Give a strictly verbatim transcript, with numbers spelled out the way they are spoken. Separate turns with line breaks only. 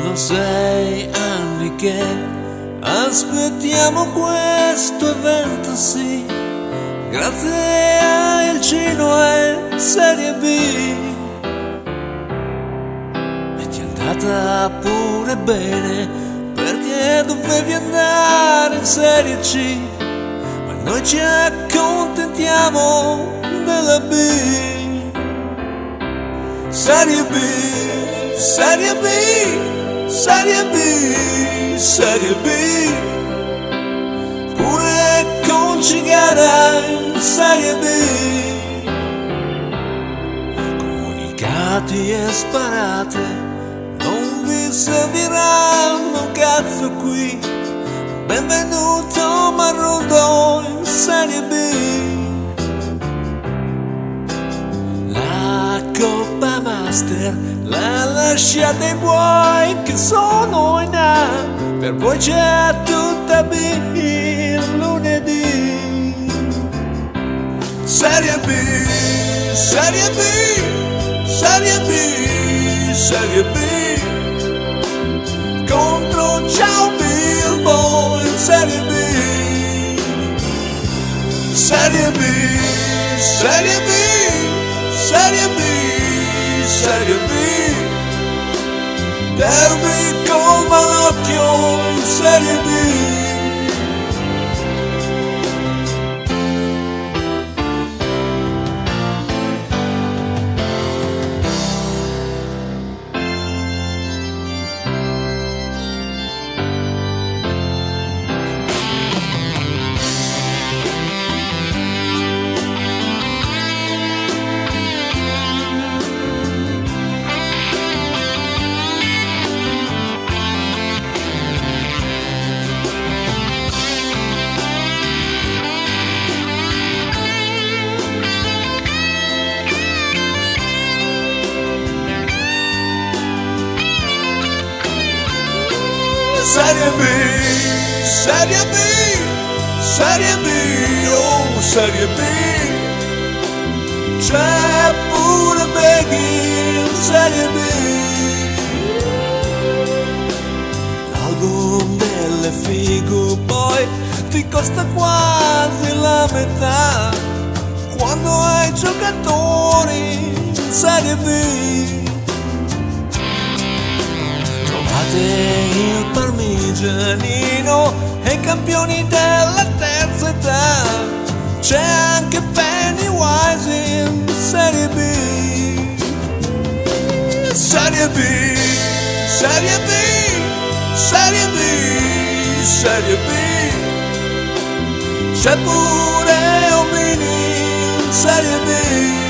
Sono sei anni che aspettiamo questo evento, sì, grazie a Il Cino e Serie B. E ti è andata pure bene, perché dovevi andare in Serie C, ma noi ci accontentiamo della B. Serie B, Serie B, Serie B, Serie B, pure con Cigara in Serie B. Comunicati e sparate non vi serviranno un cazzo qui. Benvenuto Marrudo in Serie B. La Coppa Master la lasciate ai buoi che sono in A, per voi c'è tutta B il lunedì. Serie B, Serie B, Serie B, Serie B, contro Ciao Bilbo in Serie B. Serie B, Serie B, Serie B, Serie B, derby col Malocchio in Serie B. Serie B, Serie B, Serie B, oh Serie B, c'è pure Beghi in Serie B. L'album delle Figu poi ti costa quasi la metà, quando hai giocatori in Serie B. Il Parmigianino e i campioni della terza età, c'è anche Pennywise in Serie B. Serie B, Serie B, Serie B, Serie B, c'è pure Omini in Serie B.